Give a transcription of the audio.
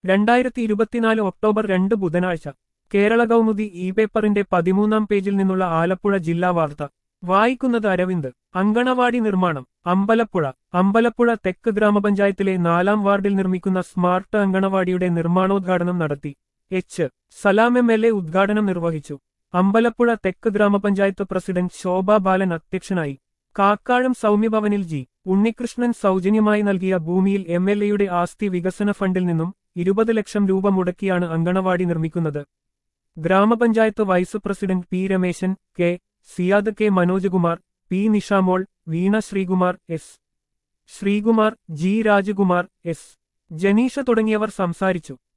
2024 October 2 ബുധനാഴ്ച Kerala Kaumudi E പേപ്പറിന്റെ 13-ാം പേജിൽ നിന്നുള്ള ആലപ്പുഴ ജില്ലാ വാർത്ത വായിക്കുന്നത് അരവിന്ദ്. അങ്കണവാടി നിർമ്മാണം അമ്പലപ്പുഴ തെക്ക് ഗ്രാമപഞ്ചായത്തിലെ 4-ാം വാർഡിൽ നിർമ്മിക്കുന്ന സ്മാർട്ട് അങ്കണവാടിയുടെ നിർമ്മാണോദ്ഘാടനം നടത്തി. സലാം എം.എൽ.എ. ഉദ്ഘാടനം നിർവഹിച്ചു. അമ്പലപ്പുഴ തെക്ക് ഗ്രാമപഞ്ചായത്ത് പ്രസിഡന്റ് ശോഭ ബാലൻ അധ്യക്ഷനായി. കാക്കാഴം സൗമ്യഭവനിൽ ജി. ഉണ്ണികൃഷ്ണൻ സൗജന്യമായി നൽകിയ ഭൂമിയിൽ എം.എൽ.എയുടെ ആസ്തി വികസന ഫണ്ടിൽ നിന്നും 20 ലക്ഷം രൂപ മുടക്കിയാണ് അങ്കണവാടി നിർമ്മിക്കുന്നത്. Gram panchayat vice president P Rameshan, K. Siyad, K. Manojkumar, P Nishamol, Veena Sreekumar, S. Sreekumar, G. Rajakumar, S. Janeesha തുടങ്ങിയവർ സംസാരിച്ചു.